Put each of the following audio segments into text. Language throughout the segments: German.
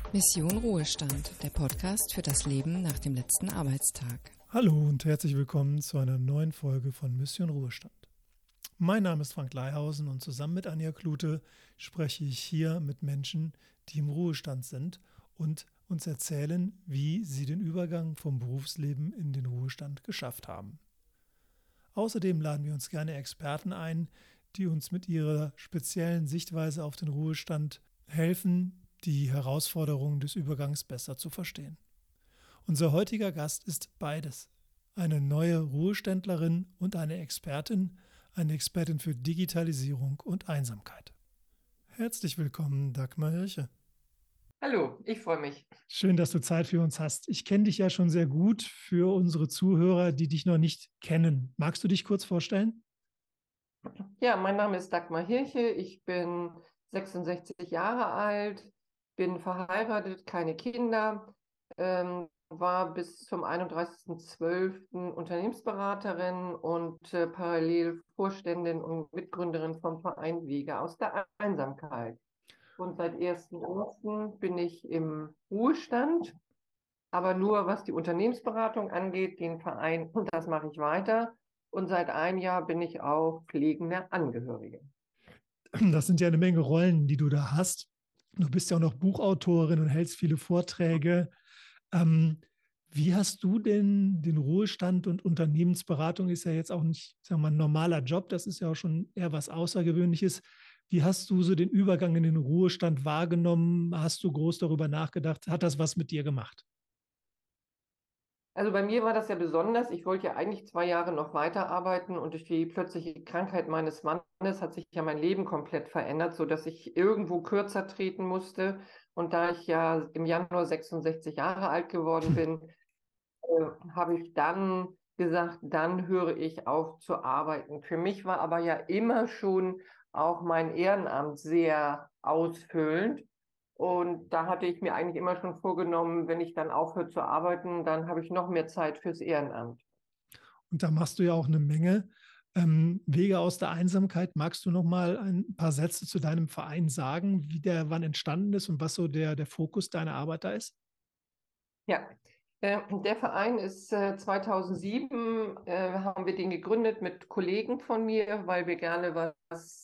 Mission Ruhestand, der Podcast für das Leben nach dem letzten Arbeitstag. Hallo und herzlich willkommen zu einer neuen Folge von Mission Ruhestand. Mein Name ist Frank Leihausen und zusammen mit Anja Klute spreche ich hier mit Menschen, die im Ruhestand sind und uns erzählen, wie sie den Übergang vom Berufsleben in den Ruhestand geschafft haben. Außerdem laden wir uns gerne Experten ein, die uns mit ihrer speziellen Sichtweise auf den Ruhestand helfen, die Herausforderungen des Übergangs besser zu verstehen. Unser heutiger Gast ist beides. Eine neue Ruheständlerin und eine Expertin für Digitalisierung und Einsamkeit. Herzlich willkommen, Dagmar Hirche. Hallo, ich freue mich. Schön, dass du Zeit für uns hast. Ich kenne dich ja schon sehr gut. Für unsere Zuhörer, die dich noch nicht kennen, magst du dich kurz vorstellen? Ja, mein Name ist Dagmar Hirche. Ich bin 66 Jahre alt, bin verheiratet, keine Kinder, war bis zum 31.12. Unternehmensberaterin und parallel Vorständin und Mitgründerin vom Verein Wege aus der Einsamkeit. Und seit 1.1. bin ich im Ruhestand, aber nur was die Unternehmensberatung angeht, den Verein, das mache ich weiter. Und seit einem Jahr bin ich auch pflegende Angehörige. Das sind ja eine Menge Rollen, die du da hast. Du bist ja auch noch Buchautorin und hältst viele Vorträge. Wie hast du denn den Ruhestand und Unternehmensberatung ist ja jetzt auch nicht, sagen wir mal, ein normaler Job, das ist ja auch schon eher was Außergewöhnliches. Wie hast du so den Übergang in den Ruhestand wahrgenommen? Hast du groß darüber nachgedacht? Hat das was mit dir gemacht? Also bei mir war das ja besonders. Ich wollte ja eigentlich 2 Jahre noch weiterarbeiten und durch die plötzliche Krankheit meines Mannes hat sich ja mein Leben komplett verändert, sodass ich irgendwo kürzer treten musste. Und da ich ja im Januar 66 Jahre alt geworden bin, habe ich dann gesagt, dann höre ich auf zu arbeiten. Für mich war aber ja immer schon auch mein Ehrenamt sehr ausfüllend. Und da hatte ich mir eigentlich immer schon vorgenommen, wenn ich dann aufhöre zu arbeiten, dann habe ich noch mehr Zeit fürs Ehrenamt. Und da machst du ja auch eine Menge. Wege aus der Einsamkeit. Magst du noch mal ein paar Sätze zu deinem Verein sagen, wie der wann entstanden ist und was so der Fokus deiner Arbeit da ist? Ja, der Verein ist 2007, haben wir den gegründet mit Kollegen von mir, weil wir gerne was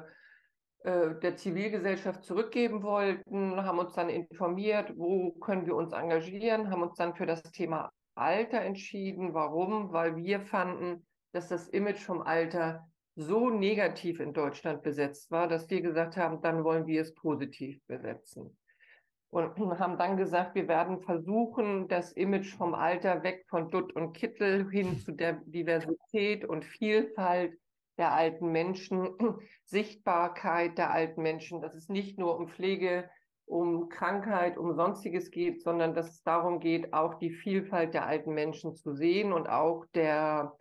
der Zivilgesellschaft zurückgeben wollten, haben uns dann informiert, wo können wir uns engagieren, haben uns dann für das Thema Alter entschieden. Warum? Weil wir fanden, dass das Image vom Alter so negativ in Deutschland besetzt war, dass wir gesagt haben, dann wollen wir es positiv besetzen. Und haben dann gesagt, wir werden versuchen, das Image vom Alter weg von Dutt und Kittel hin zu der Diversität und Vielfalt der alten Menschen, Sichtbarkeit der alten Menschen, dass es nicht nur um Pflege, um Krankheit, um Sonstiges geht, sondern dass es darum geht, auch die Vielfalt der alten Menschen zu sehen und auch der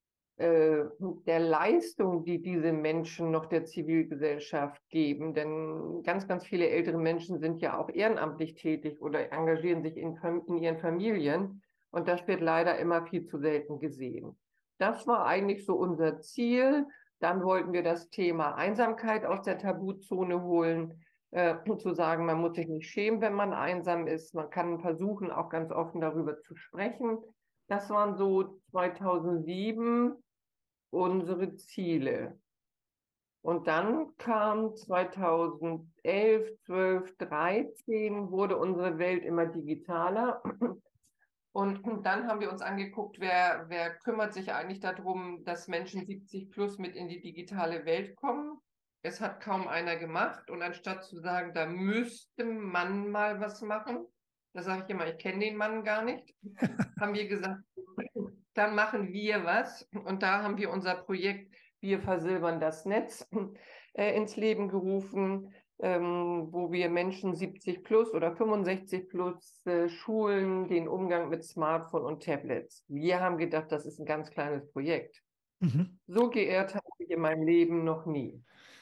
Leistung, die diese Menschen noch der Zivilgesellschaft geben. Denn ganz, ganz viele ältere Menschen sind ja auch ehrenamtlich tätig oder engagieren sich in ihren Familien. Und das wird leider immer viel zu selten gesehen. Das war eigentlich so unser Ziel. Dann wollten wir das Thema Einsamkeit aus der Tabuzone holen, zu sagen, man muss sich nicht schämen, wenn man einsam ist. Man kann versuchen, auch ganz offen darüber zu sprechen. Das waren so 2007 unsere Ziele. Und dann kam 2011, 12, 13, wurde unsere Welt immer digitaler. Und dann haben wir uns angeguckt, wer kümmert sich eigentlich darum, dass Menschen 70 plus mit in die digitale Welt kommen. Es hat kaum einer gemacht. Und anstatt zu sagen, da müsste man mal was machen, da sage ich immer, ich kenne den Mann gar nicht, haben wir gesagt, dann machen wir was. Und da haben wir unser Projekt Wir versilbern das Netz ins Leben gerufen, wo wir Menschen 70 plus oder 65 plus schulen, den Umgang mit Smartphone und Tablets. Wir haben gedacht, das ist ein ganz kleines Projekt. So geehrt habe ich in meinem Leben noch nie.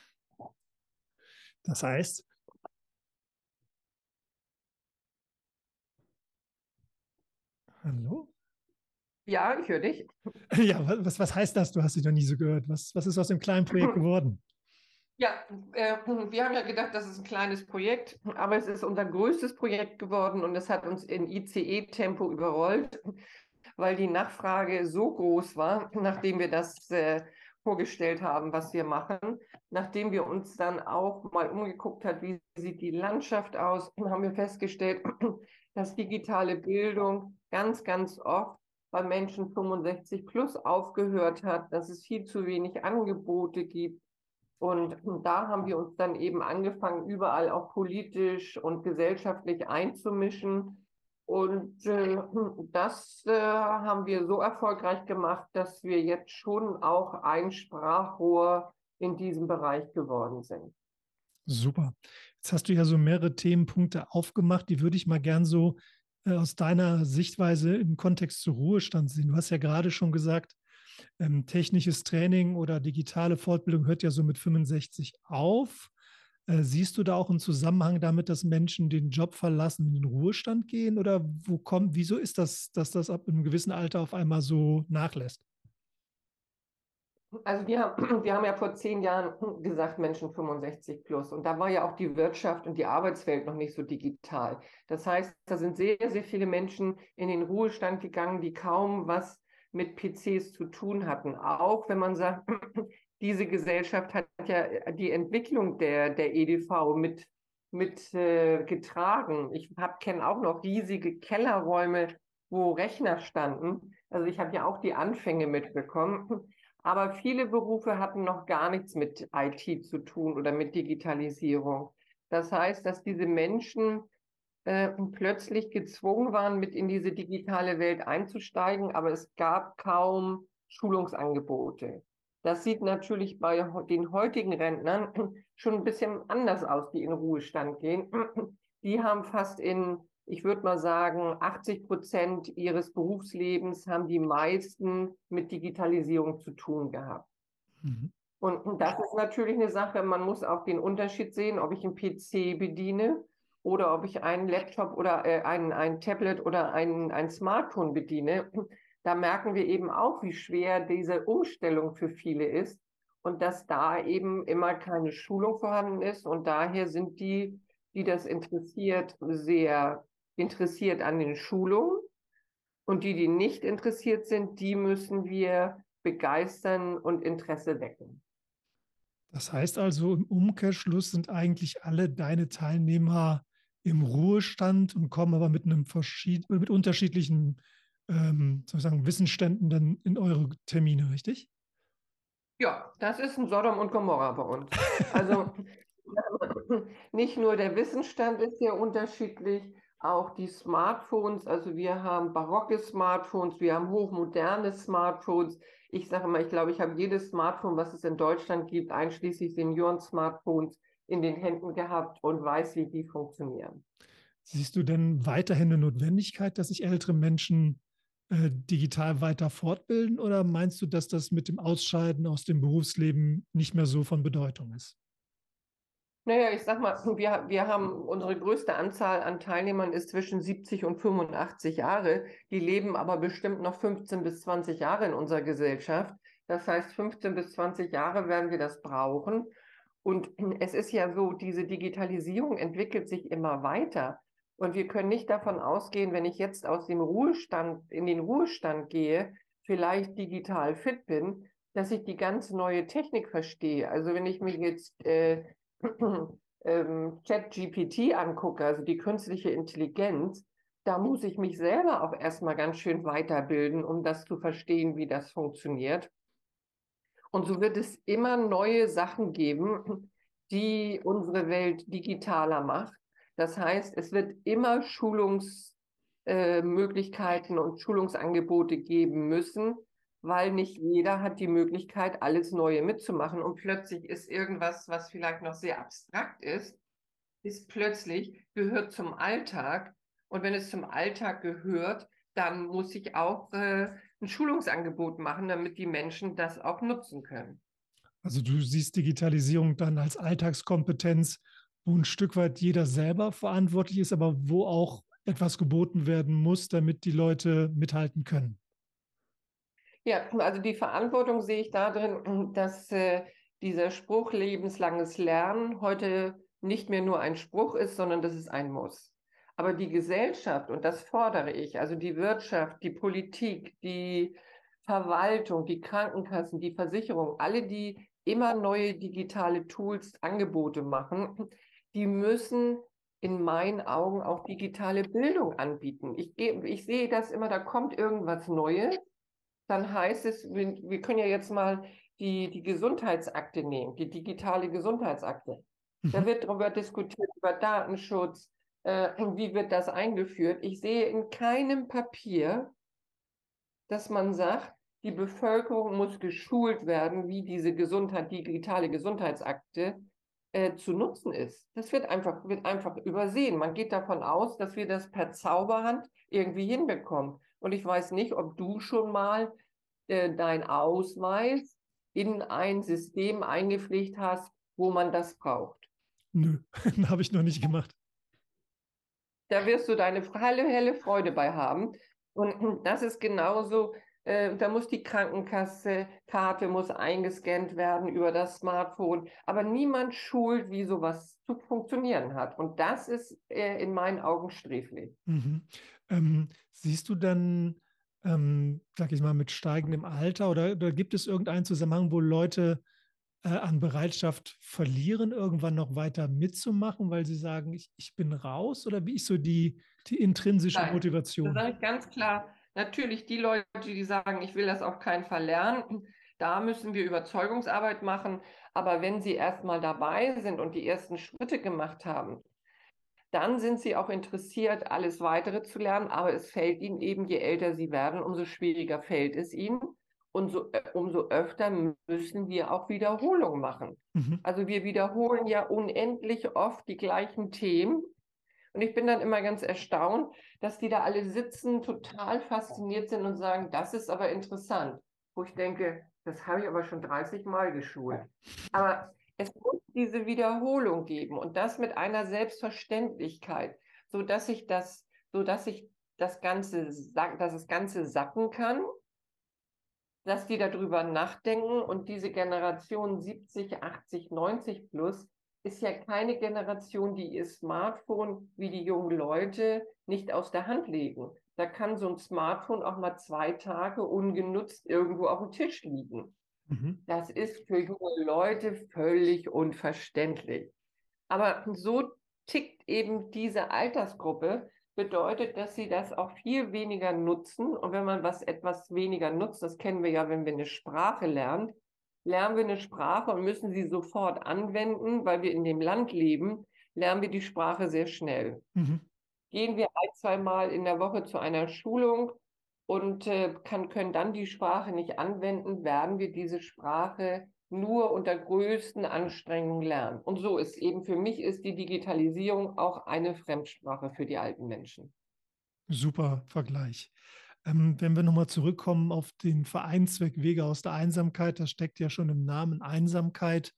Das heißt, hallo? Ja, ich höre dich. Ja, was heißt das? Du hast dich noch nie so gehört. Was ist aus dem kleinen Projekt geworden? Ja, wir haben ja gedacht, das ist ein kleines Projekt, aber es ist unser größtes Projekt geworden und es hat uns in ICE-Tempo überrollt, weil die Nachfrage so groß war, nachdem wir das vorgestellt haben, was wir machen. Nachdem wir uns dann auch mal umgeguckt hat, wie sieht die Landschaft aus, haben wir festgestellt, dass digitale Bildung ganz, ganz oft bei Menschen 65 plus aufgehört hat, dass es viel zu wenig Angebote gibt. Und da haben wir uns dann eben angefangen, überall auch politisch und gesellschaftlich einzumischen. Und das haben wir so erfolgreich gemacht, dass wir jetzt schon auch ein Sprachrohr in diesem Bereich geworden sind. Super. Jetzt hast du ja so mehrere Themenpunkte aufgemacht, die würde ich mal gern so aus deiner Sichtweise im Kontext zu Ruhestand sehen. Du hast ja gerade schon gesagt, technisches Training oder digitale Fortbildung hört ja so mit 65 auf. Siehst du da auch einen Zusammenhang damit, dass Menschen den Job verlassen, in den Ruhestand gehen? Oder wieso ist das, dass das ab einem gewissen Alter auf einmal so nachlässt? Also wir haben ja vor 10 Jahren gesagt, Menschen 65 plus. Und da war ja auch die Wirtschaft und die Arbeitswelt noch nicht so digital. Das heißt, da sind sehr, sehr viele Menschen in den Ruhestand gegangen, die kaum was mit PCs zu tun hatten. Auch wenn man sagt, diese Gesellschaft hat ja die Entwicklung der EDV mit getragen. Ich kenne auch noch riesige Kellerräume, wo Rechner standen. Also ich habe ja auch die Anfänge mitbekommen. Aber viele Berufe hatten noch gar nichts mit IT zu tun oder mit Digitalisierung. Das heißt, dass diese Menschen plötzlich gezwungen waren, mit in diese digitale Welt einzusteigen, aber es gab kaum Schulungsangebote. Das sieht natürlich bei den heutigen Rentnern schon ein bisschen anders aus, die in Ruhestand gehen. Die haben fast ich würde mal sagen, 80% ihres Berufslebens haben die meisten mit Digitalisierung zu tun gehabt. Mhm. Und das ist natürlich eine Sache, man muss auch den Unterschied sehen, ob ich einen PC bediene oder ob ich einen Laptop oder ein Tablet oder ein Smartphone bediene. Da merken wir eben auch, wie schwer diese Umstellung für viele ist und dass da eben immer keine Schulung vorhanden ist. Und daher sind die das interessiert, sehr interessiert an den Schulungen. Und die nicht interessiert sind, die müssen wir begeistern und Interesse wecken. Das heißt also, im Umkehrschluss sind eigentlich alle deine Teilnehmer im Ruhestand und kommen aber mit unterschiedlichen sozusagen Wissensständen dann in eure Termine, richtig? Ja, das ist ein Sodom und Gomorra bei uns. Also nicht nur der Wissensstand ist sehr unterschiedlich, auch die Smartphones. Also wir haben barocke Smartphones, wir haben hochmoderne Smartphones. Ich sage mal, ich glaube, ich habe jedes Smartphone, was es in Deutschland gibt, einschließlich Senioren-Smartphones, in den Händen gehabt und weiß, wie die funktionieren. Siehst du denn weiterhin eine Notwendigkeit, dass sich ältere Menschen digital weiter fortbilden oder meinst du, dass das mit dem Ausscheiden aus dem Berufsleben nicht mehr so von Bedeutung ist? Naja, ich sag mal, wir haben unsere größte Anzahl an Teilnehmern ist zwischen 70 und 85 Jahre. Die leben aber bestimmt noch 15 bis 20 Jahre in unserer Gesellschaft. Das heißt, 15 bis 20 Jahre werden wir das brauchen. Und es ist ja so, diese Digitalisierung entwickelt sich immer weiter. Und wir können nicht davon ausgehen, wenn ich jetzt aus dem Ruhestand in den Ruhestand gehe, vielleicht digital fit bin, dass ich die ganz neue Technik verstehe. Also wenn ich mir jetzt ChatGPT angucke, also die künstliche Intelligenz, da muss ich mich selber auch erstmal ganz schön weiterbilden, um das zu verstehen, wie das funktioniert. Und so wird es immer neue Sachen geben, die unsere Welt digitaler macht. Das heißt, es wird immer Schulungsmöglichkeiten und Schulungsangebote geben müssen, weil nicht jeder hat die Möglichkeit, alles Neue mitzumachen. Und plötzlich ist irgendwas, was vielleicht noch sehr abstrakt ist plötzlich, gehört zum Alltag. Und wenn es zum Alltag gehört, dann muss ich auch ein Schulungsangebot machen, damit die Menschen das auch nutzen können. Also du siehst Digitalisierung dann als Alltagskompetenz, wo ein Stück weit jeder selber verantwortlich ist, aber wo auch etwas geboten werden muss, damit die Leute mithalten können. Ja, also die Verantwortung sehe ich darin, dass dieser Spruch lebenslanges Lernen heute nicht mehr nur ein Spruch ist, sondern dass es ein Muss. Aber die Gesellschaft, und das fordere ich, also die Wirtschaft, die Politik, die Verwaltung, die Krankenkassen, die Versicherung, alle, die immer neue digitale Tools, Angebote machen, die müssen in meinen Augen auch digitale Bildung anbieten. Ich sehe das immer, da kommt irgendwas Neues, dann heißt es, wir können ja jetzt mal die Gesundheitsakte nehmen, die digitale Gesundheitsakte. Da wird darüber diskutiert, über Datenschutz, wie wird das eingeführt. Ich sehe in keinem Papier, dass man sagt, die Bevölkerung muss geschult werden, wie diese digitale Gesundheitsakte zu nutzen ist. Das wird einfach übersehen. Man geht davon aus, dass wir das per Zauberhand irgendwie hinbekommen. Und ich weiß nicht, ob du schon mal dein Ausweis in ein System eingepflegt hast, wo man das braucht. Nö, habe ich noch nicht gemacht. Da wirst du deine helle Freude bei haben. Und das ist genauso, da muss die Krankenkasse-Karte muss eingescannt werden über das Smartphone. Aber niemand schult, wie sowas zu funktionieren hat. Und das ist in meinen Augen sträflich. Mhm. Siehst du dann, sag ich mal, mit steigendem Alter oder gibt es irgendeinen Zusammenhang, wo Leute an Bereitschaft verlieren, irgendwann noch weiter mitzumachen, weil sie sagen, ich bin raus? Oder wie ist so die intrinsische Nein, das Motivation? sage ich ganz klar. Natürlich die Leute, die sagen, ich will das auf keinen Fall lernen, da müssen wir Überzeugungsarbeit machen. Aber wenn sie erstmal dabei sind und die ersten Schritte gemacht haben, dann sind sie auch interessiert, alles weitere zu lernen. Aber es fällt ihnen eben, je älter sie werden, umso schwieriger fällt es ihnen. Und umso öfter müssen wir auch Wiederholungen machen. Mhm. Also wir wiederholen ja unendlich oft die gleichen Themen. Und ich bin dann immer ganz erstaunt, dass die da alle sitzen, total fasziniert sind und sagen, das ist aber interessant. Wo ich denke, das habe ich aber schon 30 Mal geschult. Aber es muss diese Wiederholung geben und das mit einer Selbstverständlichkeit, sodass ich das Ganze, dass das Ganze sacken kann, dass die darüber nachdenken und diese Generation 70, 80, 90 plus ist ja keine Generation, die ihr Smartphone wie die jungen Leute nicht aus der Hand legen. Da kann so ein Smartphone auch mal 2 Tage ungenutzt irgendwo auf dem Tisch liegen. Mhm. Das ist für junge Leute völlig unverständlich. Aber so tickt eben diese Altersgruppe, bedeutet, dass sie das auch viel weniger nutzen. Und wenn man etwas weniger nutzt, das kennen wir ja, wenn wir eine Sprache lernen, lernen wir eine Sprache und müssen sie sofort anwenden, weil wir in dem Land leben, lernen wir die Sprache sehr schnell. Mhm. Gehen wir 1, 2 Mal in der Woche zu einer Schulung und können dann die Sprache nicht anwenden, werden wir diese Sprache nur unter größten Anstrengungen lernen. Und so ist eben für mich ist die Digitalisierung auch eine Fremdsprache für die alten Menschen. Super Vergleich. Wenn wir nochmal zurückkommen auf den Vereinszweck Wege aus der Einsamkeit, das steckt ja schon im Namen Einsamkeit.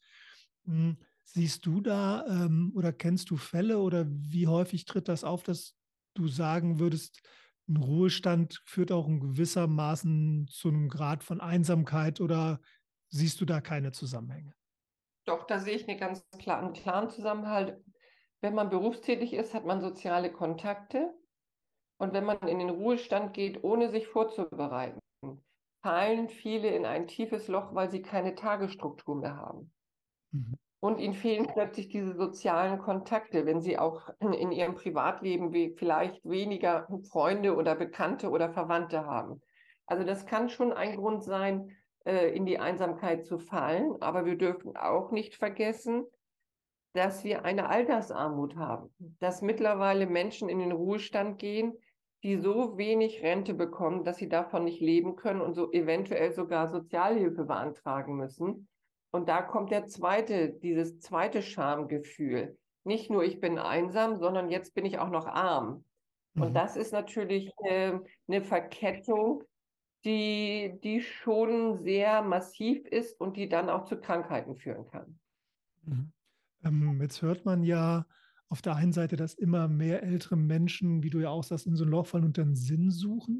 Siehst du da oder kennst du Fälle oder wie häufig tritt das auf, dass du sagen würdest, ein Ruhestand führt auch in gewissermaßen zu einem Grad von Einsamkeit oder siehst du da keine Zusammenhänge? Doch, da sehe ich einen klaren Zusammenhalt. Wenn man berufstätig ist, hat man soziale Kontakte. Und wenn man in den Ruhestand geht, ohne sich vorzubereiten, fallen viele in ein tiefes Loch, weil sie keine Tagesstruktur mehr haben. Mhm. Und ihnen fehlen plötzlich diese sozialen Kontakte, wenn sie auch in ihrem Privatleben vielleicht weniger Freunde oder Bekannte oder Verwandte haben. Also das kann schon ein Grund sein, in die Einsamkeit zu fallen. Aber wir dürfen auch nicht vergessen, dass wir eine Altersarmut haben, dass mittlerweile Menschen in den Ruhestand gehen, die so wenig Rente bekommen, dass sie davon nicht leben können und so eventuell sogar Sozialhilfe beantragen müssen. Und da kommt dieses zweite Schamgefühl. Nicht nur ich bin einsam, sondern jetzt bin ich auch noch arm. Und Mhm. das ist natürlich eine Verkettung, die schon sehr massiv ist und die dann auch zu Krankheiten führen kann. Mhm. Jetzt hört man ja auf der einen Seite, dass immer mehr ältere Menschen, wie du ja auch sagst, in so ein Loch fallen und dann Sinn suchen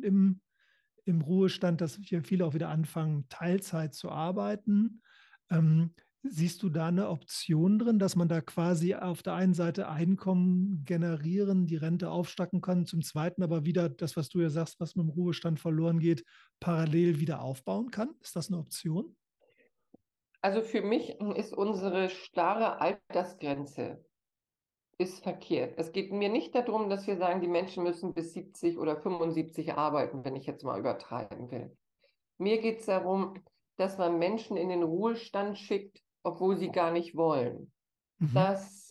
im Ruhestand, dass viele auch wieder anfangen, Teilzeit zu arbeiten. Siehst du da eine Option drin, dass man da quasi auf der einen Seite Einkommen generieren, die Rente aufstocken kann, zum Zweiten aber wieder das, was du ja sagst, was mit dem Ruhestand verloren geht, parallel wieder aufbauen kann? Ist das eine Option? Also für mich ist unsere starre Altersgrenze ist verkehrt. Es geht mir nicht darum, dass wir sagen, die Menschen müssen bis 70 oder 75 arbeiten, wenn ich jetzt mal übertreiben will. Mir geht es darum, dass man Menschen in den Ruhestand schickt, obwohl sie gar nicht wollen. Mhm. Dass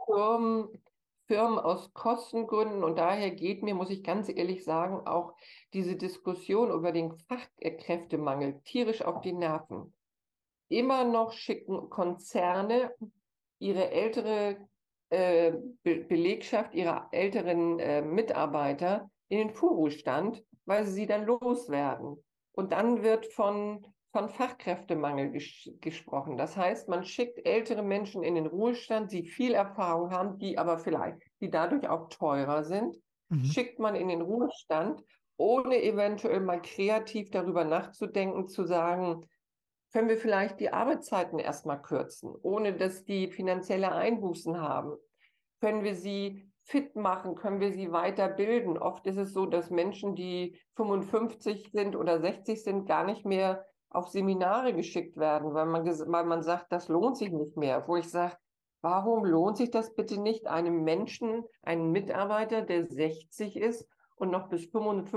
Firmen aus Kostengründen, und daher geht mir, muss ich ganz ehrlich sagen, auch diese Diskussion über den Fachkräftemangel tierisch auf die Nerven. Immer noch schicken Konzerne ihre ältere Belegschaft, ihre älteren Mitarbeiter in den Vorruhestand, weil sie dann loswerden. Und dann wird von Fachkräftemangel gesprochen. Das heißt, man schickt ältere Menschen in den Ruhestand, die viel Erfahrung haben, die dadurch auch teurer sind, Mhm. schickt man in den Ruhestand, ohne eventuell mal kreativ darüber nachzudenken, zu sagen, können wir vielleicht die Arbeitszeiten erstmal kürzen, ohne dass die finanzielle Einbußen haben? Können wir sie fit machen? Können wir sie weiterbilden? Oft ist es so, dass Menschen, die 55 sind oder 60 sind, gar nicht mehr auf Seminare geschickt werden, weil man sagt, das lohnt sich nicht mehr. Wo ich sage, warum lohnt sich das bitte nicht, einem Menschen, einen Mitarbeiter, der 60 ist und noch bis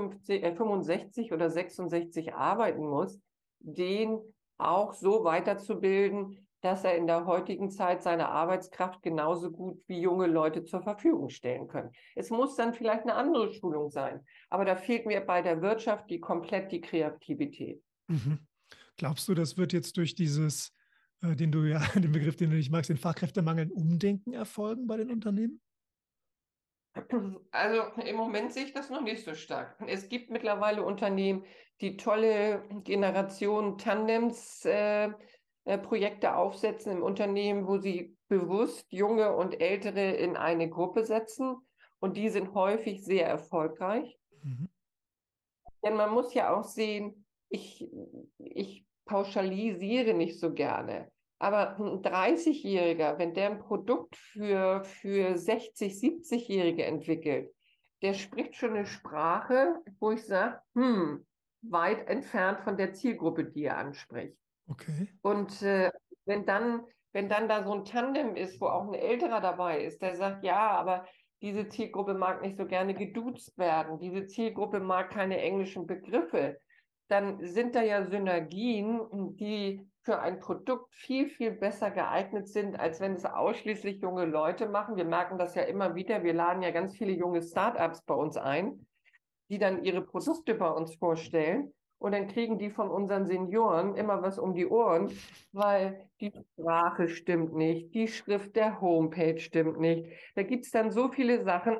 65 oder 66 arbeiten muss, den auch so weiterzubilden, dass er in der heutigen Zeit seine Arbeitskraft genauso gut wie junge Leute zur Verfügung stellen können. Es muss dann vielleicht eine andere Schulung sein, aber da fehlt mir bei der Wirtschaft komplett die Kreativität. Mhm. Glaubst du, das wird jetzt durch dieses, den du ja, den Begriff, den du nicht magst, den Fachkräftemangel, ein Umdenken erfolgen bei den Unternehmen? Also im Moment sehe ich das noch nicht so stark. Es gibt mittlerweile Unternehmen, die tolle Generation Tandems Projekte aufsetzen im Unternehmen, wo sie bewusst junge und ältere in eine Gruppe setzen. Und die sind häufig sehr erfolgreich. Mhm. Denn man muss ja auch sehen, ich pauschalisiere nicht so gerne. Aber ein 30-Jähriger, wenn der ein Produkt für 60, 70-Jährige entwickelt, der spricht schon eine Sprache, wo ich sage, weit entfernt von der Zielgruppe, die er anspricht. Okay. Und wenn dann, wenn dann da so ein Tandem ist, wo auch ein Älterer dabei ist, der sagt, ja, aber diese Zielgruppe mag nicht so gerne geduzt werden, diese Zielgruppe mag keine englischen Begriffe, dann sind da ja Synergien, die für ein Produkt viel, viel besser geeignet sind, als wenn es ausschließlich junge Leute machen. Wir merken das ja immer wieder. Wir laden ja ganz viele junge Startups bei uns ein, die dann ihre Produkte bei uns vorstellen. Und dann kriegen die von unseren Senioren immer was um die Ohren, weil die Sprache stimmt nicht, die Schrift der Homepage stimmt nicht. Da gibt es dann so viele Sachen,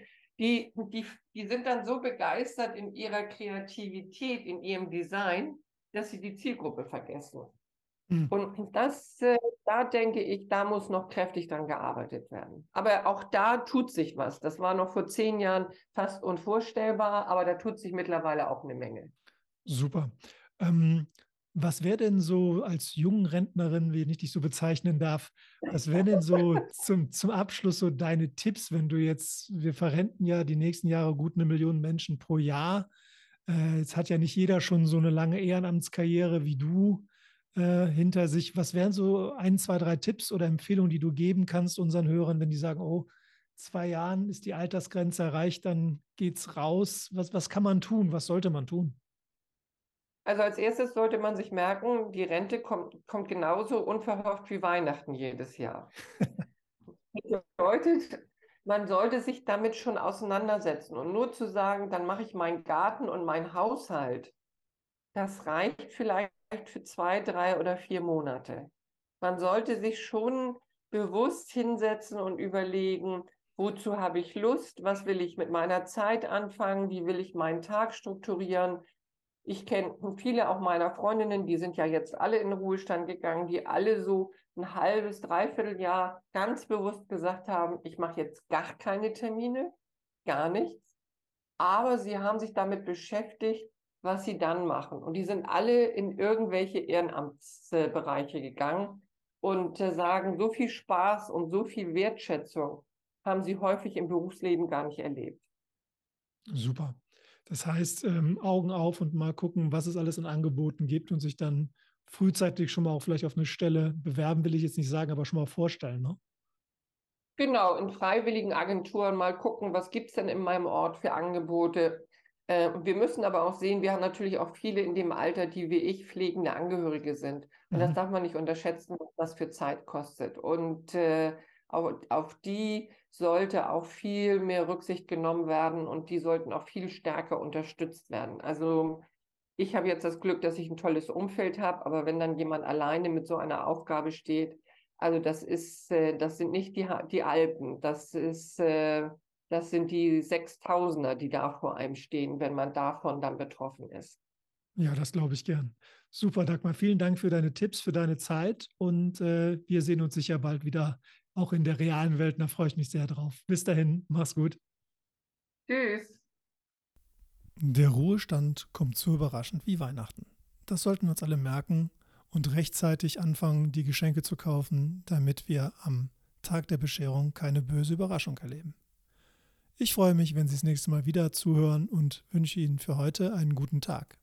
die sind dann so begeistert in ihrer Kreativität, in ihrem Design, dass sie die Zielgruppe vergessen. Mhm. Und da denke ich, da muss noch kräftig dran gearbeitet werden. Aber auch da tut sich was. Das war noch vor 10 Jahren fast unvorstellbar, aber da tut sich mittlerweile auch eine Menge. Super. Ähm, Was wäre denn so als jungen Rentnerin, wenn ich dich so bezeichnen darf, was wären denn so zum Abschluss so deine Tipps, wenn du jetzt, wir verrenten ja die nächsten Jahre gut 1 Million Menschen pro Jahr. Jetzt hat ja nicht jeder schon so eine lange Ehrenamtskarriere wie du hinter sich. Was wären so 1, 2, 3 Tipps oder Empfehlungen, die du geben kannst unseren Hörern, wenn die sagen, oh, 2 Jahren ist die Altersgrenze erreicht, dann geht's raus. Was kann man tun? Was sollte man tun? Also als erstes sollte man sich merken, die Rente kommt genauso unverhofft wie Weihnachten jedes Jahr. Das bedeutet, man sollte sich damit schon auseinandersetzen und nur zu sagen, dann mache ich meinen Garten und meinen Haushalt. Das reicht vielleicht für 2, 3 oder 4 Monate. Man sollte sich schon bewusst hinsetzen und überlegen, wozu habe ich Lust, was will ich mit meiner Zeit anfangen, wie will ich meinen Tag strukturieren. Ich kenne viele auch meiner Freundinnen, die sind ja jetzt alle in den Ruhestand gegangen, die alle so ein halbes, dreiviertel Jahr ganz bewusst gesagt haben, ich mache jetzt gar keine Termine, gar nichts. Aber sie haben sich damit beschäftigt, was sie dann machen. Und die sind alle in irgendwelche Ehrenamtsbereiche gegangen. und sagen, so viel Spaß und so viel Wertschätzung haben sie häufig im Berufsleben gar nicht erlebt. Super. Das heißt, Augen auf und mal gucken, was es alles an Angeboten gibt und sich dann frühzeitig schon mal auch vielleicht auf eine Stelle bewerben, will ich jetzt nicht sagen, aber schon mal vorstellen, ne? Genau, in freiwilligen Agenturen mal gucken, was gibt es denn in meinem Ort für Angebote. Wir müssen aber auch sehen, wir haben natürlich auch viele in dem Alter, die wie ich pflegende Angehörige sind. Und das darf man nicht unterschätzen, was das für Zeit kostet. Und auf die sollte auch viel mehr Rücksicht genommen werden und die sollten auch viel stärker unterstützt werden. Also ich habe jetzt das Glück, dass ich ein tolles Umfeld habe, aber wenn dann jemand alleine mit so einer Aufgabe steht, also das sind nicht die Alpen, das sind die 6000er, die da vor einem stehen, wenn man davon dann betroffen ist. Ja, das glaube ich gern. Super, Dagmar. Vielen Dank für deine Tipps, für deine Zeit und wir sehen uns sicher bald wieder, auch in der realen Welt. Da freue ich mich sehr drauf. Bis dahin, mach's gut. Tschüss. Der Ruhestand kommt so überraschend wie Weihnachten. Das sollten wir uns alle merken und rechtzeitig anfangen, die Geschenke zu kaufen, damit wir am Tag der Bescherung keine böse Überraschung erleben. Ich freue mich, wenn Sie das nächste Mal wieder zuhören und wünsche Ihnen für heute einen guten Tag.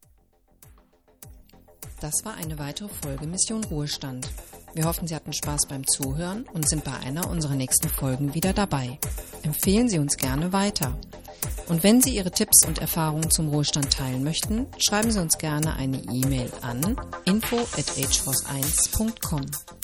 Das war eine weitere Folge Mission Ruhestand. Wir hoffen, Sie hatten Spaß beim Zuhören und sind bei einer unserer nächsten Folgen wieder dabei. Empfehlen Sie uns gerne weiter. Und wenn Sie Ihre Tipps und Erfahrungen zum Ruhestand teilen möchten, schreiben Sie uns gerne eine E-Mail an info@ageforce1.com.